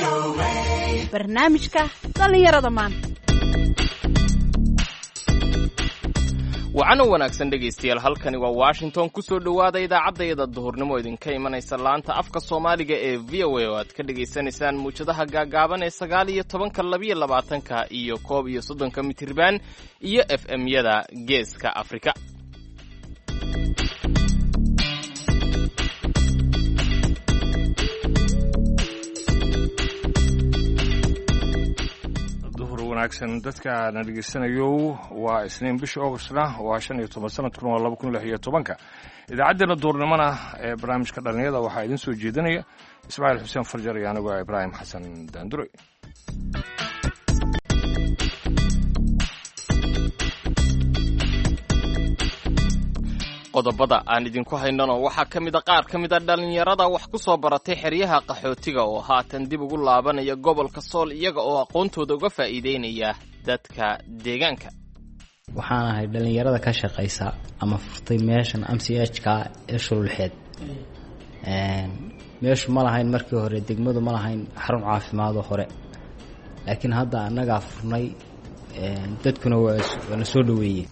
barnaamijka dhalinyarada maanta. waxaana wanaagsan dhegaystayaal, halkani waa Washington. ku soo dhawaada idaacadayada duhurnimo idinka imanaysa laanta afka Soomaaliga ee VOA oo aad ka dhageysanaysaan muujadaha gaagaaban ee 19, 22 iyo 31 mitirban iyo FM-yada Geeska Afrika. wanaagsan dadka na dhageysanayo waa Isniin bisha Augustna waa 15 sanadkuna waa 2016. idaacadeena duurnimana ee barnaamijka dhalinyarada waxaa idin soo jeedinaya Ismaaciil Xuseen Farjar iyo anigu Ibraahim Xasan Daandure. qodobada aan idinku haynano waxaa ka mid a qaar ka mid a dhalinyarada wax ku soo baratay xeryaha qaxootiga oo haatan dib ugu laabanaya gobolka Sool iyaga oo aqoontooda uga faa'iideynaya dadka deegaanka. waxaan ahay dhalinyarada ka shaqeysa ama furtay meeshan MCH-ka ee Shululxeed. meeshu ma lahayn markii hore, degmadu ma lahayn xarun caafimaad oo hore, laakiin hadda annaga furnay, dadkuna waa soo dhaweeyay.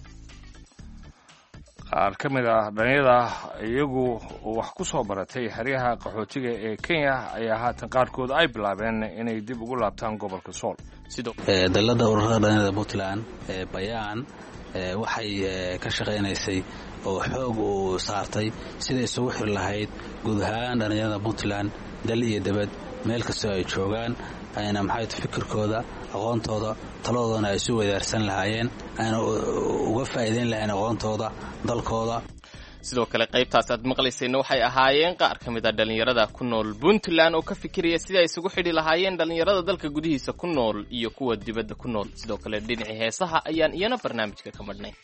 qaar ka mid ah dhalinyarada iyagu wax ku soo baratay xeryaha qaxootiga ee Kenya ayaa haatan qaarkood ay bilaabeen inay dib ugu laabtaan gobolka Sool. dalada ururada dhalinyarada Puntland bayaan waxay ka shaqeynaysay oo xoog u saartay sidii isugu xir lahayd guud ahaan dhalinyarada Puntland dal iyo dibad meel kasta ay joogaan, ayna fikirkooda, aqoontooda, taladoodana ay isu wadaarsan lahaayeen, ayna uga faa'iideyn lahayn aqoontooda dalkooda. sidoo kale qaybtaas aad maqlaysayna waxay ahaayeen qaar ka mid a dhalinyarada ku nool Puntland oo ka fikiraya sidii ay isugu xidhi lahaayeen dhalinyarada dalka gudihiisa ku nool iyo kuwa dibadda ku nool. sidoo kale dhinacii heesaha ayaan iyana barnaamijka ka madhnay.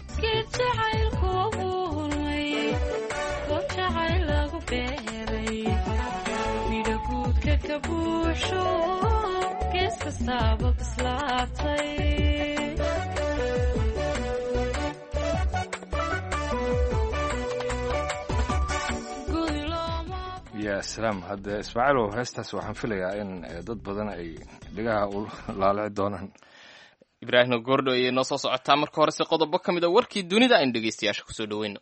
ya salaam. hadda Ismaaciil, heestaas waxaan filayaa in dad badan ay dhigaha u laalici doonaan. Ibraahim Gordho ayay noo soo socotaa. marka horese qodobo ka mid a warkii dunida aynu dhegaystayaasha kusoo dhaweyno.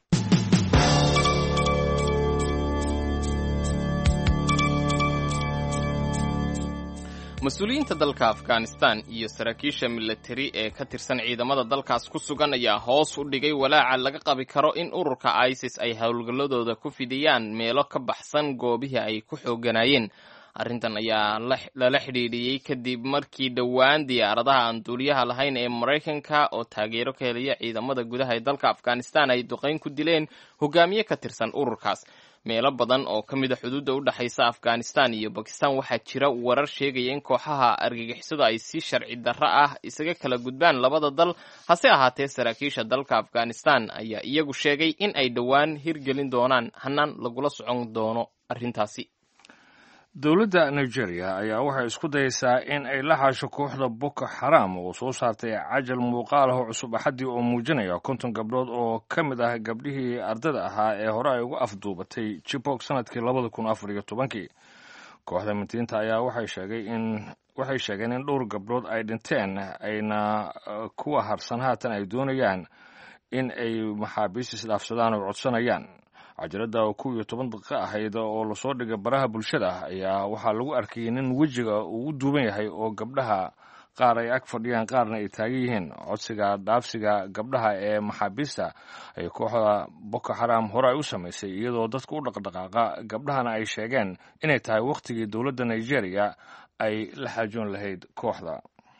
mas-uuliyiinta dalka Afghanistan iyo saraakiisha militari ee ka tirsan ciidamada dalkaas ku sugan ayaa hoos u dhigay walaaca laga qabi karo in ururka ISIS ay howlgalladooda ku fidiyaan meelo ka baxsan goobihii ay ku xooganayeen. arrintan ayaa lala xidhiidhiyey kadib markii dhowaan diyaaradaha aan duuliyaha lahayn ee Maraykanka oo taageero ka helaya ciidamada gudaha ee dalka Afghanistan ay duqeyn ku dileen hogaamiye ka tirsan ururkaas. meelo badan oo ka mid a xuduudda u dhaxaysa Afghanistan iyo Pakistan waxaa jira warar sheegaya in kooxaha argagixisada ay si sharci darro ah isaga kala gudbaan labada dal. hase ahaatee saraakiisha dalka Afghanistan ayaa iyagu sheegay in ay dhowaan hirgelin doonaan hanaan lagula socon doono arrintaasi. dowladda Nigeria ayaa waxay isku dayaysaa in ay la haasho kooxda Boko Haram oo soo saartay cajal muuqaal ah cusub axadii oo muujinaya 50 gabdhood oo ka mid ah gabdhihii ardada ahaa ee hore ay ugu afduubatay Chibok sanadkii 2014. kooxda mintiinta ayaa waxay sheegeen in dhowr gabdhood ay dhinteen, ayna kuwa harsan haatan ay doonayaan in ay maxaabiis isdhaafsadaan oo codsanayaan. cajalada oo 12 daqiiqo ahayd oo la soo dhigay baraha bulshada ayaa waxaa lagu arkay nin wejiga uu u duuban yahay oo gabdhaha qaar ay ag fadhiyaan qaarna ay taagan yihiin. codsiga dhaafsiga gabdhaha ee maxaabiista ay kooxda Boko Haram hore ay u samaysay iyadoo dadka u dhaqdhaqaaqa gabdhahana ay sheegeen inay tahay waqtigii dowladda Nigeria ay la xaajoon lahayd kooxda.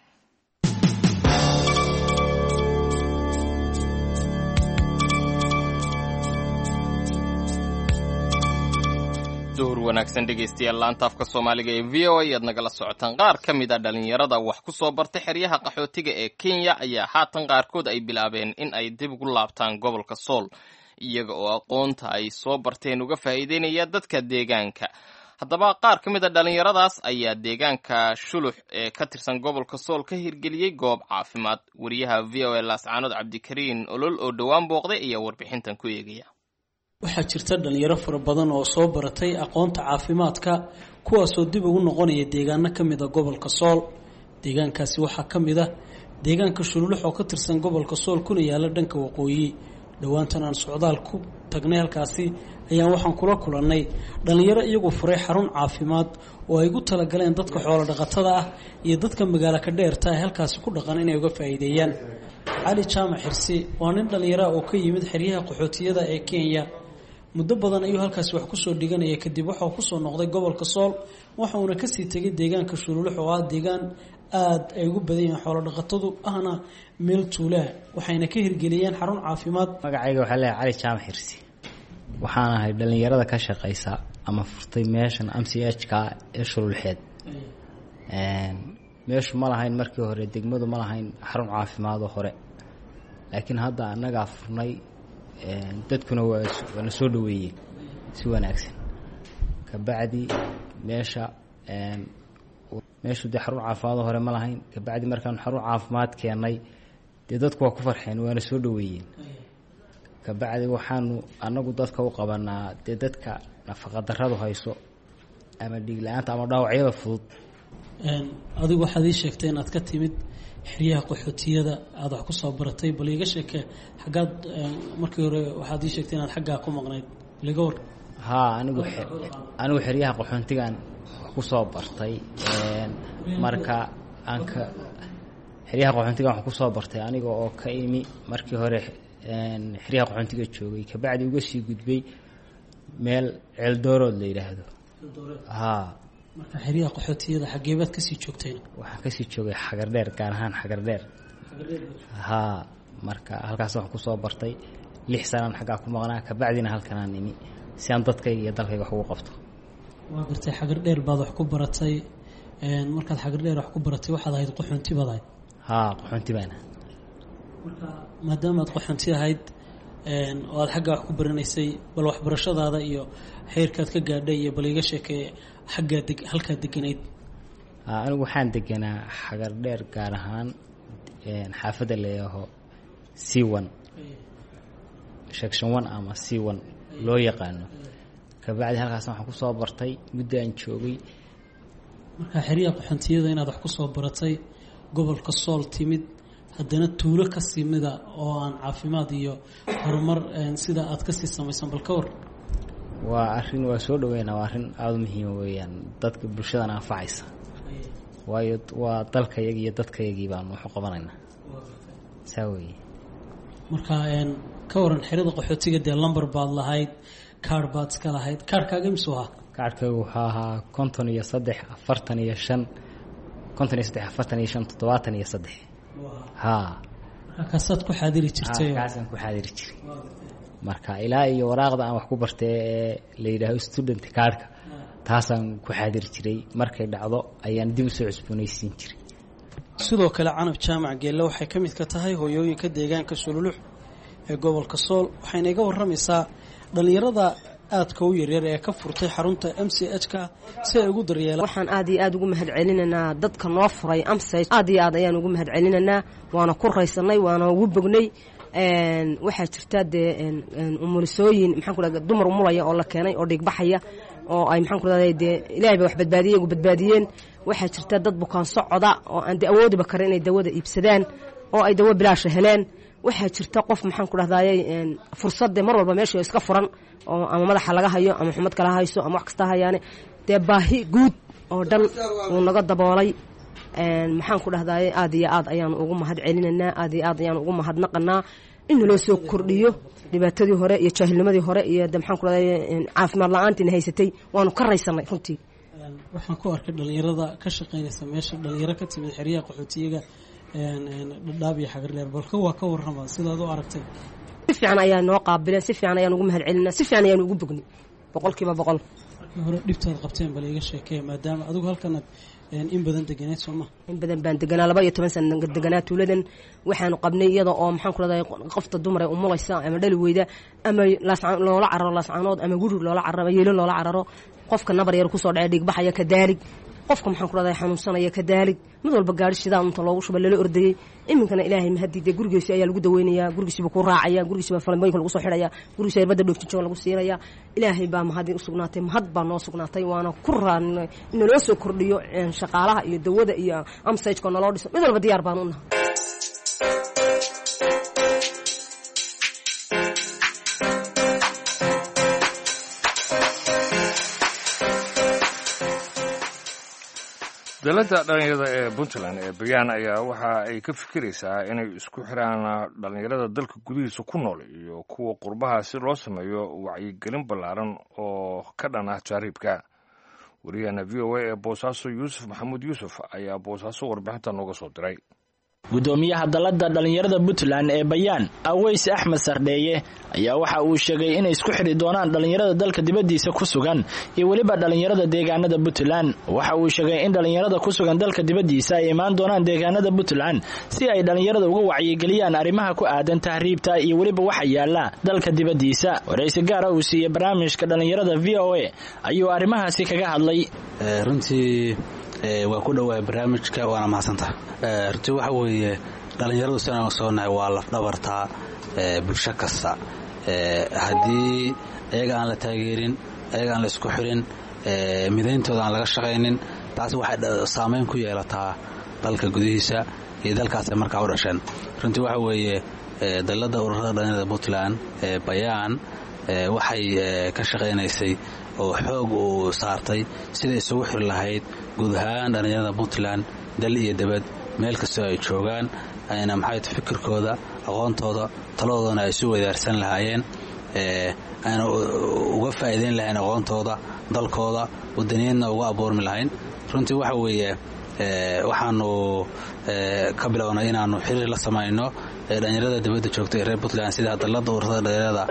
duhur wanaagsan dhegaystayaal, laanta afka Soomaaliga ee VOA aad nagala socotaan. qaar ka mid a dhalinyarada wax ku soo bartay xeryaha qaxootiga ee Kenya ayaa haatan qaarkood ay bilaabeen in ay dib ugu laabtaan gobolka Sool iyaga oo aqoonta ay soo barteen uga faa'iideynaya dadka deegaanka. haddaba qaar ka mid a dhalinyaradaas ayaa deegaanka Shulux ee ka tirsan gobolka Sool ka hirgeliyey goob caafimaad. wariyaha VOA Laascaanood Cabdikariin Olol oo dhowaan booqday ayaa warbixintan ku eegaya. waxaa jirta dhalinyaro fara badan oo soo baratay aqoonta caafimaadka kuwaasoo dib ugu noqonaya deegaano ka mid a gobolka Sool. deegaankaasi waxaa ka mid ah deegaanka Shululux oo ka tirsan gobolka Sool kuna yaala dhanka waqooyi. dhawaantan aan socdaal ku tagnay halkaasi ayaan waxaan kula kulannay dhalinyaro iyagu furay xarun caafimaad oo ay ugu talagaleen dadka xoolo dhaqatada ah iyo dadka magaalo ka dheerta ee halkaasi ku dhaqan inay uga faa'iideeyaan. Cali Jaamac Xirsi waa nin dhalinyaro oo ka yimid xeryaha qaxootiyada ee Kenya. muddo badan ayuu halkaasi wax ku soo dhiganaya kadib waxa uu ku soo noqday gobolka Sool waxa uuna ka sii tagay deegaanka Shululux oo ah deegaan aad ay ugu badan yihiin xoolo dhaqatadu ahna meel tuula waxayna ka hirgeliyeen xarun caafimaad. magacayga waxa la Cali Jaamac Xirsi waxaan ahay dhalinyarada ka shaqeysa ama furtay meeshan MCH-ka ee Shululxeed. meeshu ma lahayn markii hore degmadu ma lahayn xarun caafimaad oo hore laakiin hadda anaga furnay dadkuna waa soo dhaweeyeen si wanaagsan ka bacdi meesha de xarun caafimaad hore ma lahayn ka bacdi markaan xarun caafimaad keenay de dadku waa ku farxeen waana soo dhaweeyeen ka bacdi waxaanu anagu dadka u qabanaa de dadka nafaqa darradu hayso ama dhiig la'aanta ama dhaawacyada fudud. adigu waxaad ii sheegtay inaad ka timid xeryaha qaxootiyada aad wax ku soo baratay bal iga sheekay xagaad markii hore waxaad ii sheegtay inaad xaggaa ku maqnayd liga war. anigu xeryaha qaxoontigan ku soo bartay marka aanka xeryaha qaxoontigan wax ku soo bartay aniga oo ka imi markii hore xeryaha qaxoontiga joogay ka bacdi uga sii gudbay meel Ceeldoorood la yiraahdo. marka xeryaha qaxootiyada xageebaad ka sii joogtayna? waxaan ka sii joogay Xagardheer gaar ahaan Xagardheer. marka halkaas wax ku soo bartay 6 sano xagga ku maqnaa ka bacdina halkan aan imi si aan dadkayga iyo dalkayga wax ugu qabto. waa gartay Xagardheer baad wax ku baratay markaad Xagardheer wax ku baratay waxaad ahayd qaxoonti baad. qaxoonti baana. marka maadaama aad qaxoonti ahayd oo aad xagga wax ku baranaysay bal waxbarashadaada iyo heerkaad ka gaadhay iyo bal iga sheekay xagga halka deganayd. anigu waxaan deganaa Xagardheer gaar ahaan xaafadda leeyaho C1 section 1 ama C1 loo yaqaano ka bacdi halkaas waxaan ku soo bartay muddo aan joogay. marka xeryaha qaxootiyada inaad wax ku soo baratay gobolka Sool timid haddana tuulo ka simida oo aan caafimaad iyo horumar sida aad ka sii samaysan bal ka war. waa arrin waa soo dhaweynaa waa arrin aad muhiim weeyaan dadka bulshada anfacaysa waayo waa dalkayaga iyo dadkayagii baan wax u qabanaynaa saway. marka ka waran xerada qaxootiga de lambar baad lahayd kaar baad iska lahayd kaarkaaga imsoo ahaa? kaarkaygu waxaa ahaa 53 45 53 45 73. kaasaad ku xaadiri jirtay? kaasaan ku xaadiri jiray marka ilaa iyo waraaqda aan wax ku bartay ee la yiraahdo student cardka taasaan ku xaadiri jiray markay dhacdo ayaan dib u soo cusboonaysiin jiray. sidoo kale Canab Jaamac Geelle waxay ka mid ka tahay hooyooyinka deegaanka Shululux ee gobolka Sool waxayna iga waramaysaa dhalinyarada aadka u yaryar ee ka furtay xarunta MCH-ka si ay ugu daryeelaan. waxaan aad iyo aad ugu mahadcelinaynaa dadka noo furay MCH aad iyo aad ayaan ugu mahadcelinaynaa waana ku raysanay waana ugu bognay. waxaa jirta dee umulisooyin maxaan ku dhahay dumar umulaya oo la keenay oo dhigbaxaya oo ay maxaan ku dhahay dee ilaahay ba wax badbaadiyay ugu badbaadiyeen. waxaa jirta dad bukaan socda oo aan dee awoodiba karin inay dawada iibsadaan oo ay dawo bilaash heleen. waxaa jirta qof maxaan ku dhahdayay fursad mar walba meesha iska furan oo ama madaxa laga hayo ama xumad kala hayso ama wax kasta hayaane dee baahi guud oo dhan uu naga daboolay. maxaan ku dhahdayay aad iyo aad ayaan ugu mahadcelinaynaa aad iyo aad ayaan ugu mahadnaqanaa in loo soo kordhiyo dhibaatadii hore iyo jaahilnimadii hore iyo maxaan ku dhahdayay caafimaad la'aantii haysatay waanu ka raysanay runtii. waxaan ku arkay dhalinyarada ka shaqeynaysa meesha dhalinyaro ka timid xeryaha qaxootiga Dhadhaab iyo Xagardheer balka waa ka warrama sidaad u aragtay? si fiican ayaa noo qaabileen si fiican ayaan ugu mahadcelinaa si fiican ayaan ugu bognay 100%. markii hore dhibtaad qabteen bal iga sheekay maadaama adigu halkan in badan deganeed Soomaa? in badan baan deganaa 12 sano deganaa tuuladan waxaanu qabnay iyada oo maxaan ku raday qofta dumar ee umulaysa ama dhali weyda ama loola cararo laascaanood ama guri loola cararo yeelo loola cararo qofka nabar yar ku soo dhacay dhig baxaya ka daalig qofka maxaan ku dhahday xanuunsanaya ka daalig mid walba gaari shidaan inta loogu shuba lala ordayay iminkana ilaahay mahadiide gurigiisa ayaa lagu daweynayaa gurigiisiba ku raacaya gurigiisiba falanbooyinka lagu soo xidhaya gurigiisa irbada dhoofjinjoo lagu siinaya ilaahay baa mahadin u sugnaatay mahad baa noo sugnaatay waana ku raadnay in naloo soo kordhiyo shaqaalaha iyo dawada iyo amsajka naloo dhiso mid walba diyaar baan u nahay dowladda dhallinyarada ee puntland ee bayaan ayaa waxa ay ka fikiraysaa inay isku xiraan dhallinyarada dalka gudihiisa ku nool iyo kuwa qurbaha si loo sameeyo wacyigelin ballaaran oo ka dhan ah taariibka wariyahana v o a ee boosaaso yuusuf maxamuud yuusuf ayaa boosaaso warbixinta nooga soo diray gudoomiyaha dalladda dhallinyarada puntland ee bayaan aweys axmed sardheeye ayaa waxa uu sheegay inay isku xidhi doonaan dhallinyarada dalka dibaddiisa ku sugan iyo weliba dhallinyarada deegaanada puntland waxa uu sheegay in dhallinyarada ku sugan dalka dibaddiisa ay imaan doonaan deegaanada puntland si ay dhallinyarada uga wacyigeliyaan arrimaha ku aadan tahriibta iyo weliba waxa yaalla dalka dibaddiisa waraysi gaara uu siiyey barnaamijka dhallinyarada v o a ayuu arrimahaasi kaga hadlay runtii waa ku dhowaa barnaamijka waana mahadsantaha runtii waxa weeye dhallinyaradu sidaan soonahay waa laf dhabartaa bulsho kasta haddii ayaga aan la taageerin ayaga aan la isku xirin midayntooda aan laga shaqaynin taas waxay saamayn ku yeelataa dalka gudihiisa iyo dalkaasay markaa u dhasheen runtii waxa weeye dalladda ururada dhallinyarada puntland bayaan waxay ka shaqaynaysay oo xoog uu saartay siday isugu xiri lahayd guud ahaan dhallinyarada puntland dal iyo debad meel kastoo ay joogaan ayna maxay fikirkooda aqoontooda taladoodana ay isu wadaarsan lahaayeen ayna uga faa'iidayn lahayn aqoontooda dalkooda wadaniyaedna uga abuurmi lahayn runtii waxa weeye waxaanu ka bilownay inaanu xiriir la samayno dhallinyarada dibadda joogta ee reer puntland sida dalladda ururada dhallinyarada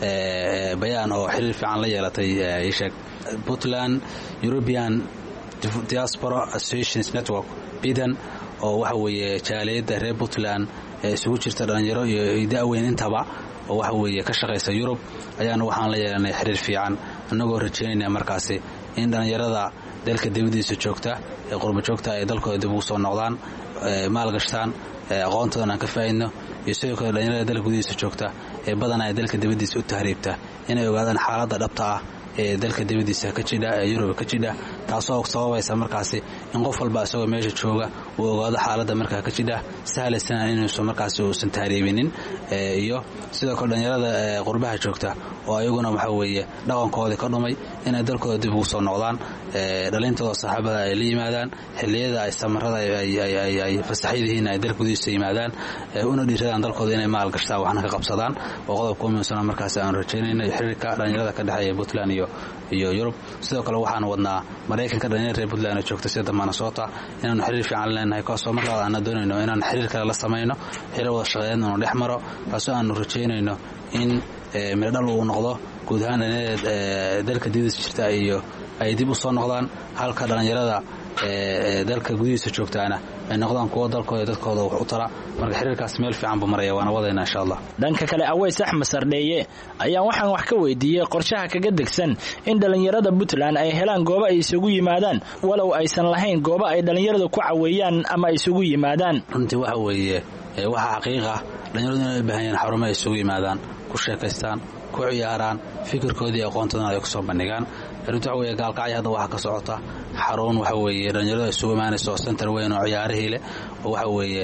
bayaan oo xiriir fiican la yeelatay isheeg puntland European Diaspora Associations Network bidan oo waxa weeye jaaliyadda reer puntland isugu jirta dhallinyaro iyo da'weyn intaba oo waxa weeye ka shaqaysa Yurub ayaana waxaan la yeelanay xiriir fiican annagoo rajaynayna markaasi in dhallinyarada dalka dibaddiisa joogta ee qurbo joogta ay dalkooda dib ugu soo noqdaan maalgashtaan aqoontoodana aan ka faa'iidno iyo sidoo kale dhallinyarada dalka gudihiisa joogta ee badanaa dalka dibaddiisa u tahriibta inay ogaadaan xaaladda dhabta ah ee dalka dibaddiisa ka jidha ee Yurub ka jidha taasoo sababaysa markaasi in qof walba isagoo meesha jooga uu ogaado xaaladda markaa ka jidha sahlaysan inuusan markaasi uusan tahriibinin iyo sidoo kale dhallinyarada qurbaha joogta oo ayaguna waxa weeye dhaqankoodii ka dhumay inay dalkooda dib ugu soo noqdaan dhalintooda saaxiibada ay la yimaadaan xilliyada ay samarada ay fasaxyadihiin ay dalka gudihiisa yimaadaan una dhiiradaan dalkooda inay maal gashtaan waxna ka qabsadaan oo qodobka muhiimsan markaasi aan rajaynayno xiriirka dhallinyarada ka dhexeeya Puntland iyo Yurub sidoo kale waxaan wadnaa Mareykanka dhallinyarada reer Puntland joogta sida Minnesota inaanu xiriir fiican leenahay kaasoo markaa aan doonayno inaan xiriir kale la sameeyno xiriir wada shaqeyn oo dhex maro taasoo aan rajaynayno in meedhal uu noqdo guud ahaan dalka dibaddiisa jirta iyo ay dib u soo noqdaan halka dhallinyarada dalka gudihiisa joogtaana ay noqdaan kuwa dalkooda dadkooda wax u tara marka xiriirkaas meel fiican buu maraya waana wadayna insha Allah dhanka kale aweys axmed sardheeye ayaa waxaan wax ka weydiiyey qorshaha kaga degsan in dhallinyarada Puntland ay helaan goobo ay isugu yimaadaan walow aysan lahayn goobo ay dhallinyarada ku caweeyaan ama isugu yimaadaan runtii waxa weeye waxa xaqiiqa dhallinyaradu inay u baahan yihiin xarumo ay isugu yimaadaan ku sheekaystaan ku ciyaaraan fikirkoodii aqoontoodana ay ku soo bandhigaan runtii waxa weeye gaalkacyo hadda waxa ka socota xarun waxa weeye dhallinyarada isugu imaanayso center weyn oo ciyaarihii leh oo waxa weeye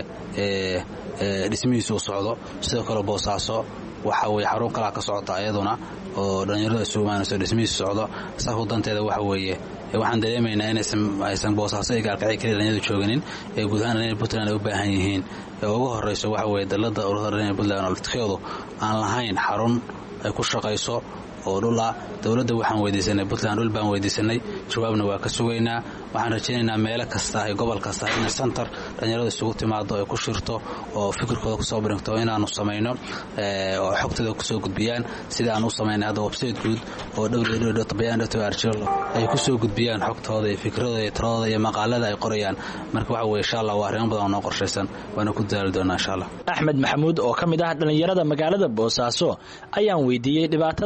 dhismihiisu socdo sidoo kale Boosaaso waxa weeye xarun kala ka socota ayaduna oo dhallinyarada isugu imaanayso dhismihiisu socdo saxu danteeda waxa weeye waxaan dareemaynaa inaysan Boosaaso iyo gaalkacyo kaliya dhallinyaradu jooginin ee guud ahaan dhallinyarada Puntland ay u baahan yihiin ugu horeyso waxa weeye dalladda ururada dhallinyarada Puntland oo dadkeedu aan lahayn xarun ay ku shaqayso oo dhula dawladda waxaan weydiisanay Puntland dhul baan weydiisanay jawaabna waa ka sugaynaa waxaan rajaynaynaa meel kasta ay gobol kasta in center dhallinyarada isugu timaado ay ku shirto oo fikirkooda ku soo bandhigto inaanu sameeyno oo xogtooda ku soo gudbiyaan sida aan u sameeynay hadda website guud oo www.bayan.org ay ku soo gudbiyaan xogtooda iyo fikradooda iyo taladooda iyo maqaalada ay qorayaan marka waxa weeye insha Allah waa arrin badan oo noo qorshaysan waana ku dadaali doonaa insha Allah Axmed Maxamuud oo kamid ah dhallinyarada magaalada Boosaaso ayaan weydiiyey dhibaatada ka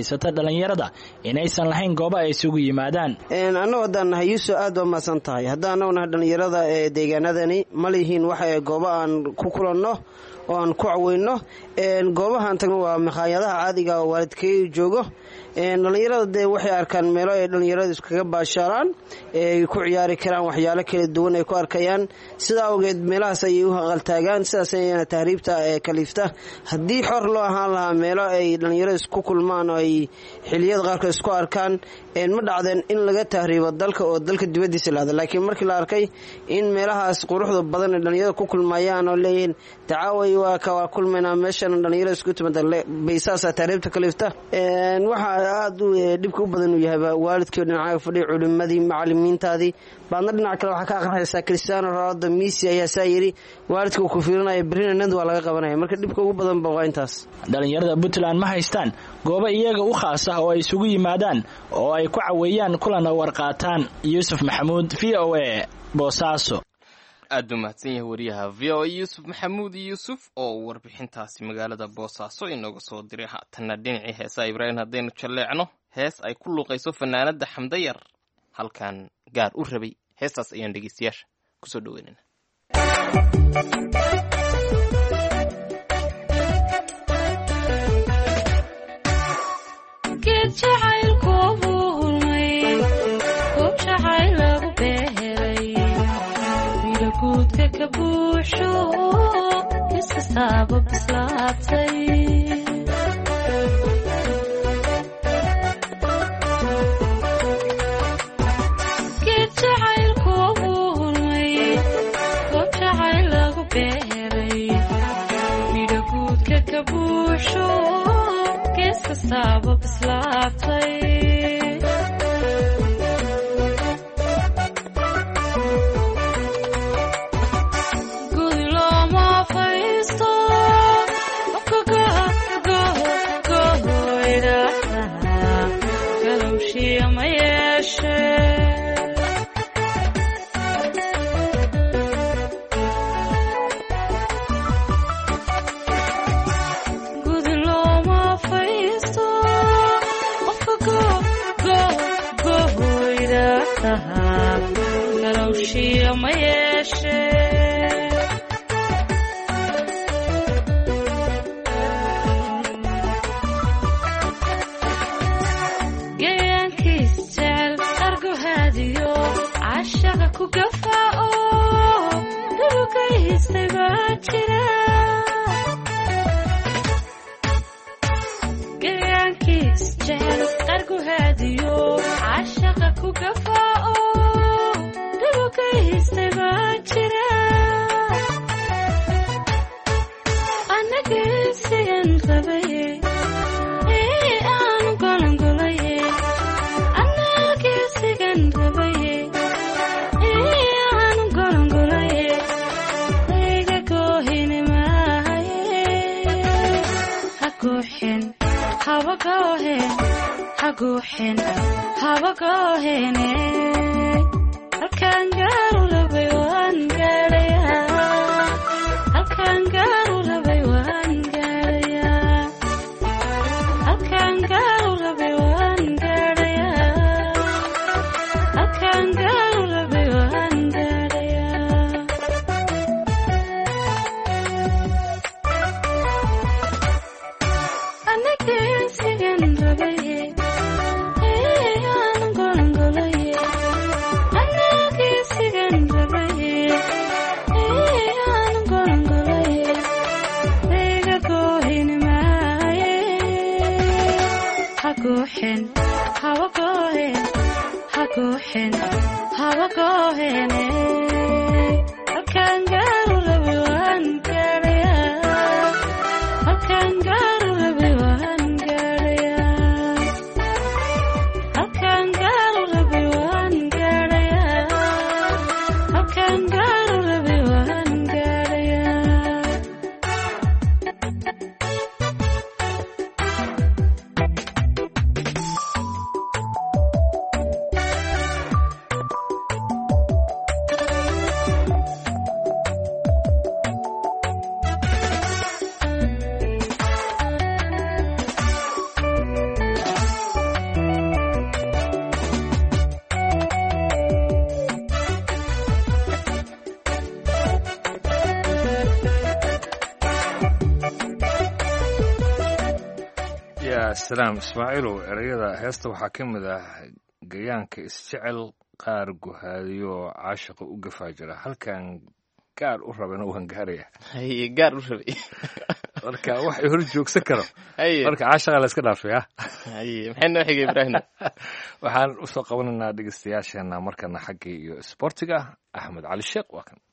haysata dhalinyarada inaysan lahayn goobo ay isugu yimaadaan. Annagu haddaan nahay Yuusuf aad waa mahadsan tahay. Haddaan nahay dhalinyarada ee deegaanadani ma lihiin wax goobo aan ku kulanno oo aan ku caweyno. Goobahan tagno waa maqaayadaha caadiga oo waalidkay joogo. Dhalinyarada de waxay arkaan meelo ay dhalinyarada iskaga baashaalaan ee ku ciyaari karaan waxyaalo kala duwan ay ku arkayaan. Sidaa awgeed meelahaas ay u haqaltaagaan, sidaas ayana tahriibta ee kaliifta. Haddii xor loo ahaan lahaa meelo ay dhalinyarada isku kulmaan oo ay xilliyada qaarkood isku arkaan, ma dhacdeen in laga tahriibo dalka oo dalka dibadiisa laada. Laakiin markii la arkay in meelahaas quruxda badan ee dhalinyarada ku kulmayaan oo leeyihiin tacaaway waa ka kulmayna meeshan dhalinyarada isku timaada baysaasa tahriibta kaliifta. Waxa aad u dhibka u badan u yahay waalidkii dhinaca fadhiyo culimadii macallimiintaadii baadna dhinaca kale waxa ka aqrinaysa Cristiano Ronaldo Messi ayaa saayiri waalidku ku fiirinaya Bernard waa laga qabanaya marka dhibka ugu badan ba waa intaas. Dhalinyarada Puntland ma haystaan goobo iyaga u khaas ah oo ay isugu yimaadaan oo ay ku caweeyaan kulana warqaataan. Yuusuf Maxamuud VOA Boosaaso. aad u mahadsan yahay wariyaha VOA Yuusuf Maxamuud Yuusuf oo warbixintaasi magaalada Boosaaso inooga soo diray. Haatana dhinacii heesaha Ibraahim haddaynu jaleecno hees ay ku luuqayso fanaanada Xamda Yar halkan gaar u rabay. heestaas ayaan dhegeystayaasha ku soo dhaweynayna. guudka ka buuxo iska saabo bislaatay geed jacaylku abuurmay goob jacayl lagu beeray midho guudka ka buuxo iska saabo bislaatay yaa salaam ismaaciilow ereyada heesta waxaa ka mid ah gayaanka isjecel qaar guhaadiyo caashiqa u gafaa jira halkan gaar u rabana waan gaaraya gaar u rabay marka wax hor joogsan karo marka caashiqa la iska dhaafay maxay noo xigay ibraahim waxaan u soo qabanaynaa dhegeystayaasheena markana xaggii iyo isboortiga axmed cali sheekh waa kan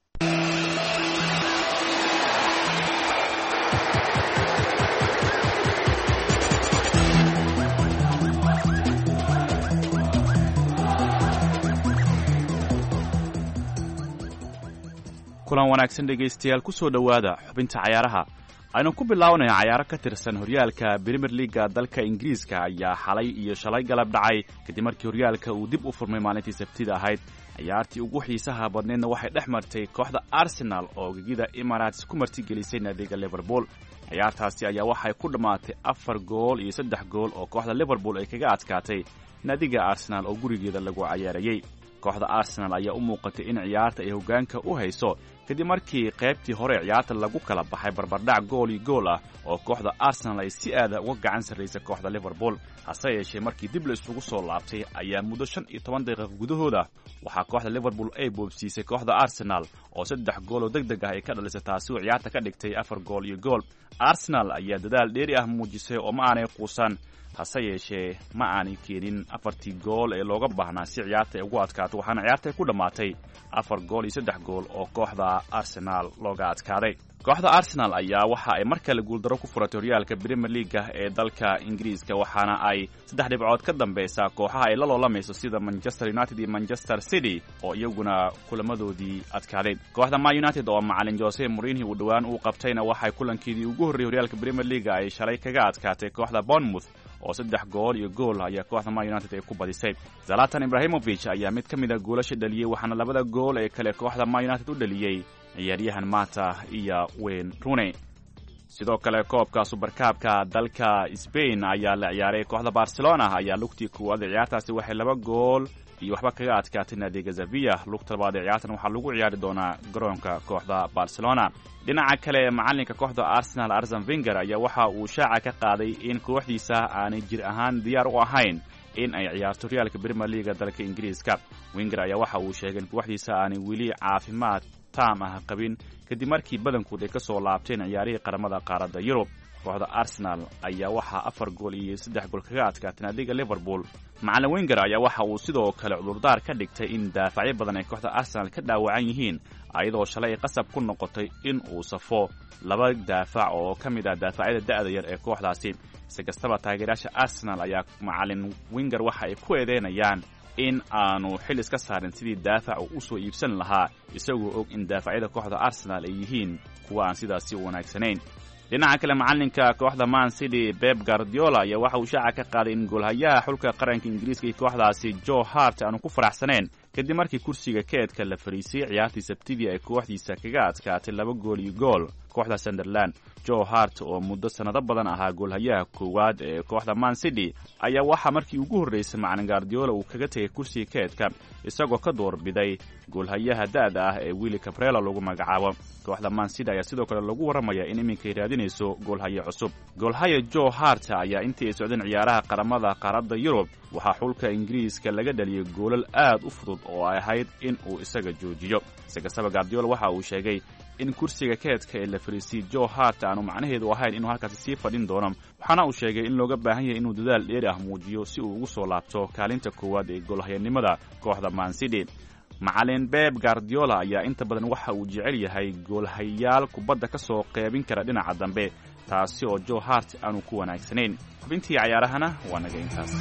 kulan wanaagsan dhegaystayaal ku soo dhowaada xubinta cayaaraha aynu ku bilaabanaya cayaaro ka tirsan horyaalka Premier League dalka Ingiriiska ayaa xalay iyo shalay galab dhacay kadib markii horyaalka uu dib u furmay maalintii Sabtida ahayd ciyaartii ugu xiisaha badneedna waxay dhex martay kooxda Arsenal oo gegida Emirates ku martigelisay naadiga Liverpool ciyaartaasi ayaa waxay ku dhamaatay 4 gool iyo 3 gool oo kooxda Liverpool ay kaga adkaatay naadiga Arsenal oo gurigeeda lagu ciyaarayay kooxda Arsenal ayaa u muuqatay in ciyaarta ay hoggaanka u hayso kadib markii qaybtii hore ciyaarta lagu kala baxay barbardhac gool iyo gool ah oo kooxda Arsenal ay si aad uga gacan sareysay kooxda Liverpool hase yeeshee markii dib la isugu soo laabtay ayaa muddo 15 daqiiqo gudahooda waxaa kooxda Liverpool ay boobsiisay kooxda Arsenal oo 3 gool oo degdeg ah ay ka dhalisay taasi oo ciyaarta ka dhigtay 4 gool iyo gool Arsenal ayaa dadaal dheeri ah muujisay oo ma aanay quusan hase yeeshee ma aanay keenin 4 gool ee looga baahnaa si ciyaarta ay ugu adkaato waxaana ciyaarta ku dhamaatay 4 gool iyo 3 gool oo kooxda Arsenal looga adkaaday kooxda Arsenal ayaa waxa ay markale guuldaro ku furatay horyaalka Premier League ee dalka Ingiriiska waxaana ay 3 dhibcood ka dambaysaa kooxaha ay la loolamayso sida Manchester United iyo Manchester City oo iyaguna kulamadoodii adkaaday kooxda Man United oo macallin Jose Mourinho uu dhawaan uu qabtayna waxay kulankeedii ugu horreeyay horyaalka Premier League ay shalay kaga adkaatay kooxda Bournemouth oo 3 gool iyo gool ayaa kooxda Man United ay ku badisay Zlatan Ibrahimovic ayaa mid kamid ah goolasha dhaliyay waxaana labada gool ee kale kooxda Man United u dhaliyay ciyaaryahan Mata iyo Wayne Rooney sidoo kale koobka Supercup-ka dalka Spain ayaa la ciyaaray kooxda Barcelona ayaa lugtii koowaad ciyaartaasi waxay 2 gool iyo waxba kaga adkaatay naadiga Sevilla lugta labaad ciyaartan waxaa lagu ciyaari doonaa garoonka kooxda Barcelona dhinaca kale macalinka kooxda Arsenal Arsene Wenger ayaa waxa uu shaaca ka qaaday in kooxdiisa aanay jir ahaan diyaar u ahayn in ay ciyaarto horyaalka Premier League dalka Ingiriiska Wenger ayaa waxa uu sheegay in kooxdiisa aanay weli caafimaad taam ah qabin kadib markii badankood ay ka soo laabteen ciyaarihii qaramada qaaradda Yurub kooxda Arsenal ayaa waxa 4 gool iyo 3 gool kaga adkaatay naadiga Liverpool macallin Wenger ayaa waxa uu sidoo kale cudurdaar ka dhigtay in daafacyo badan ay kooxda Arsenal ka dhaawacan yihiin ayadoo shalay qasab ku noqotay in uu safo 2 daafac oo kamid ah daafacyada da'da yar ee kooxdaasi si kastaba taageerayaasha Arsenal ayaa macallin Wenger waxa ay ku eedeynayaan in aanu xil iska saarin sidii daafac uu soo iibsan lahaa isagoo og in daafacyada kooxda Arsenal ay yihiin kuwa aan sidaasi u wanaagsanayn dhinaca kale macalinka kooxda Man City Pep Guardiola ayaa waxa uu shaaca ka qaaday in goolhayaha xulka qaranka Ingiriiska ee kooxdaasi Joe Hart aanu ku faraxsaneen kadib markii kursiga keedka la fariisay ciyaartii Sabtidii ay kooxdiisa kaga adkaatay 2 gool iyo gool kooxda Sunderland Joe Hart oo muddo sanado badan ahaa goolhayaha koowaad ee kooxda Man City ayaa waxa markii ugu horeysay macallin Guardiola uu kaga tagay kursiga keedka isagoo ka doorbiday goolhayaha da'da ah ee Willy Caprella lagu magacaabo kooxda Man City ayaa sidoo kale lagu waramayaa in iminka ay raadinayso goolhaye cusub goolhaye Joe Hart ayaa intii ay socdeen ciyaaraha qaramada qaaradda Yurub waxaa xulka Ingiriiska laga dhaliyay goolal aad u fudud oo ay ahayd in uu isaga joojiyo isagoo Guardiola waxa uu sheegay in kursiga keedka ee la fariisay Joe Hart aanu macnaheedu ahayn inuu halkaas sii fadhin doono waxaana uu sheegay in looga baahan yahay inuu dadaal dheeri ah muujiyo si uu ugu soo laabto kaalinta koowaad ee goolhayanimada kooxda Man City macallin Pep Guardiola ayaa inta badan waxa uu jecel yahay goolhayaal kubadda ka soo qeybin kara dhinaca dambe taasi oo Joe Hart aanu ku wanaagsanayn xubintii ciyaarahana waa naga intaas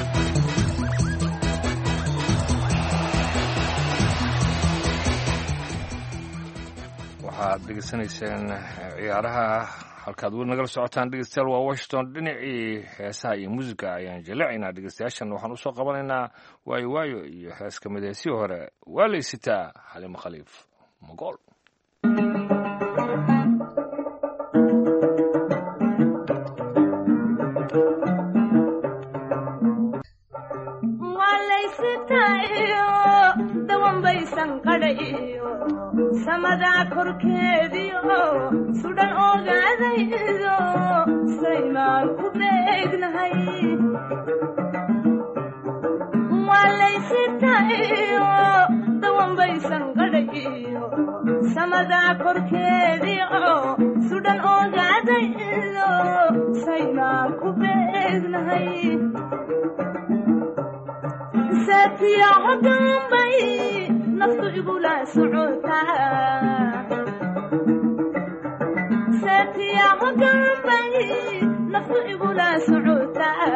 waxaad degeysanayseen ciyaaraha halkaad weli nagala socotaan dhegeystayaal waa Washington dhinacii heesaha iyo muusiga ayaan jaleecaynaa dhegeystayaashan waxaan usoo qabanaynaa waayo waayo iyo hees ka mid heesii hore waa laysitaa Xalimo Khaliif Magool samada korkeediyo sudan ogaadaydo saymaan ku bee beegnahay waalaysitayo dawan baysan gadhayo samada korkeedii oo sudhan ogaadaydo saynaan ku beegnahay saatiya hogaanbay naftu igula socotaa saatiya hogaanbay naftu igula socotaa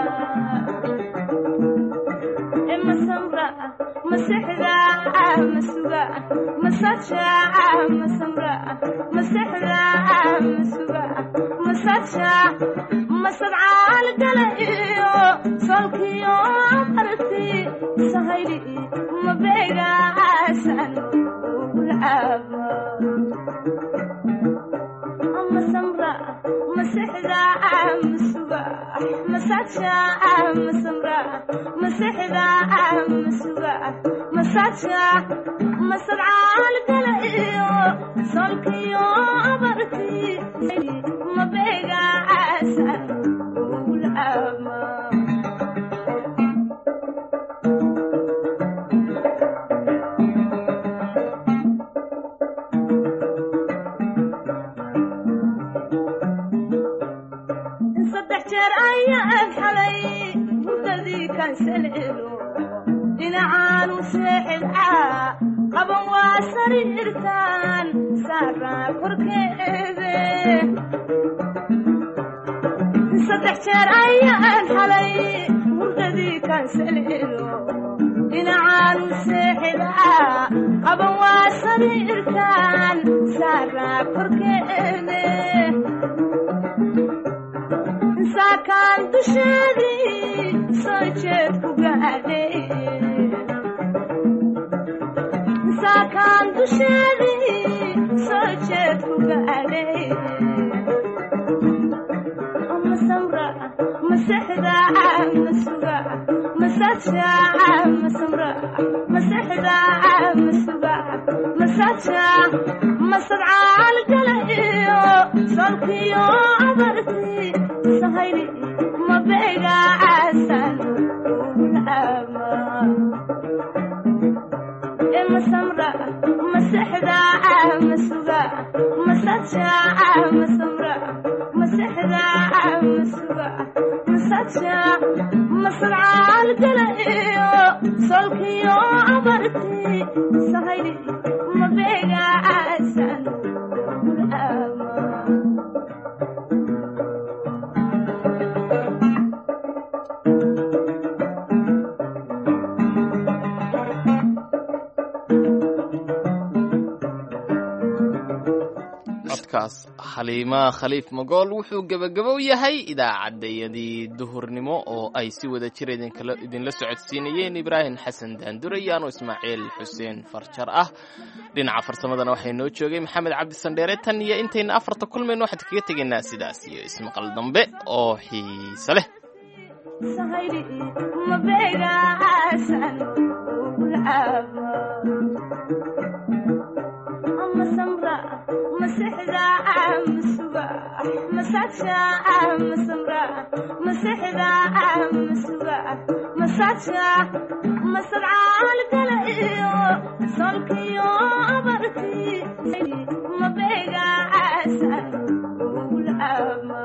masamra masixda masuga masaja masamra masixda masuga masaja masabcaal galayo solkiyo arti sahayli mabega asan ulaba masamra masixda masuga masaja masamra masixda masuga masaja masabcaal galayo solkiyo arti mabega asan ulaba dhinacaan u seexidcaa qaban waa sariirtaan saaraa korkeede saddex jeer ayaan xalay hurdadii kaansalelo dhinacaan u seexidcaa qaban waa sariirtaan saaraa korkeede saakaan dusheedii soo jeed ku gaadhay saakaan dusheedii soo jeed ku gaadhay masamra masixda masuga masaja masamra masixda masuga masaja masabcaal galayo solkiyo abarti sahayli mabega asan ulama masamra masixda masuga masaja masamra masixda masuga masaja masabcaal galayo solkiyo abarti sahayli mabega asan ulama xaliima khaliif magool wuxuu gebagabow yahay idaacaddayadii duhurnimo oo ay si wada jir idinla socodsiinayeen ibraahim xasan daandurayaano ismaaciil xuseen farjar ah dhinaca farsamadana waxay noo joogay maxamed cabdi sandheere tan iyo intayna afarta kulmayno waxaan kaga tegaynaa sidaas iyo ismaqal dambe oo xiise leh مسحدا مسوغا مساتشا مسمرا مسحدا مسوغا مساتشا مسرعال قلعيو صلكيو أبرتي مبيغا أسان والأما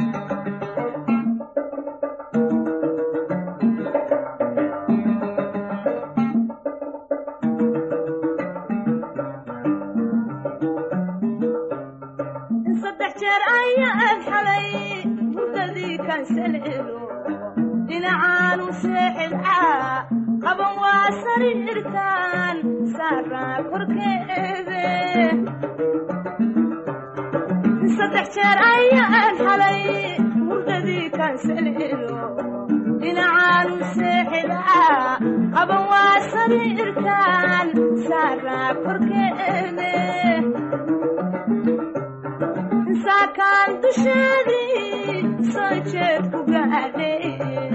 dhinacaan u seexidcaa qaban waa sariirtaan saaraa korkeede saddex jeer ayaan xalay hurdadii kaansalelo dhinacaan u seexidcaa qaban waa sariirtaan saaraa korkeede saakaan dusheedii soo jeed ku gaadhay